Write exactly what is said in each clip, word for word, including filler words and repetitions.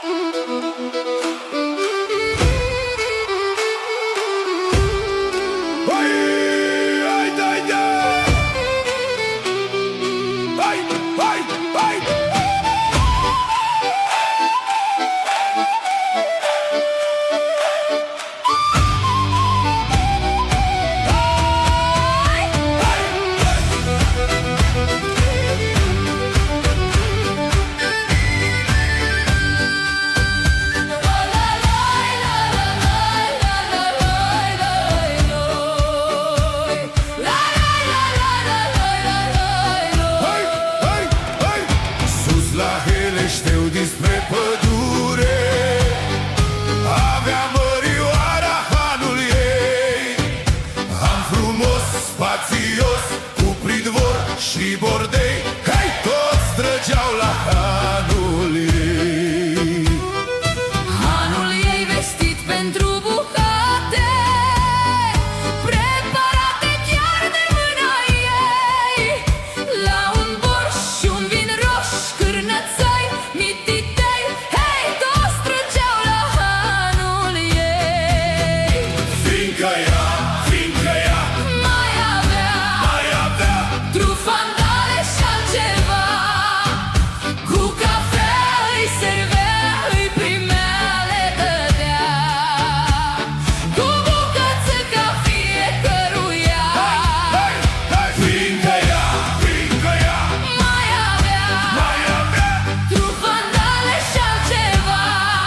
Știu despre pădure, avea mărioara hanul ei. Am frumos, spațios, cu pridvor și bordei. Hei, toți trăgeau la hanul ei. Hanul ei vestit pentru bucate, preparate chiar de mâna ei. La un borș și un vin roș, cârnățăi, mititei, hei, toți trăgeau la hanul ei. Fiindcă ea, fiindcă ea Mai avea, mai avea trufandale și altceva. Cu cafea îi servea, îi primea, le dădea, cu bucăță ca fiecăruia. Hai, hai, fiindcă ea, fiindcă ea Mai avea, mai avea trufandale și altceva.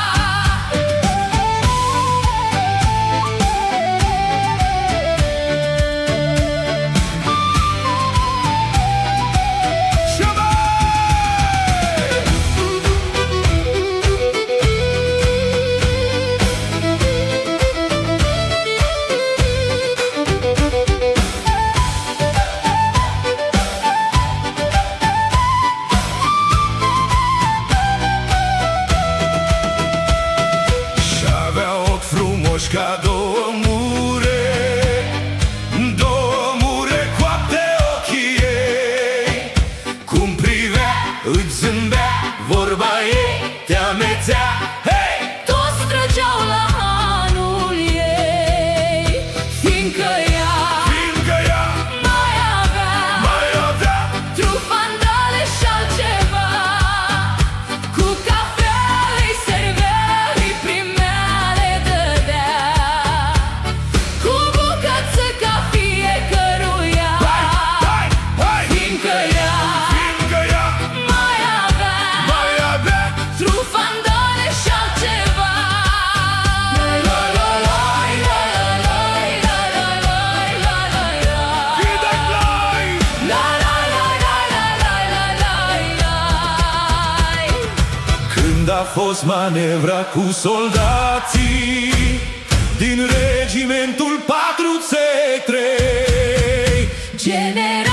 Și-avea ochi frumoși ca două mure, două mure coapte ochii ei. Cum privea, îți zâmbea, vorba ei te amețea. Hei! Toți trăgeau la hanul ei, fiindcă ea Fiindcă ea mai avea mai avea trufandale și altceva. Cu cafea îi servea, îi primea, le dădea, cu bucăță ca fiecăruia. hai, hai, Fiindcă ea fiindcă ea mai avea mai avea trufandale și altceva. La la la la la la la la la la la. Fidec lai! La la la la la la la la la. Când a fost manevra cu soldații din regimentul patru C trei, General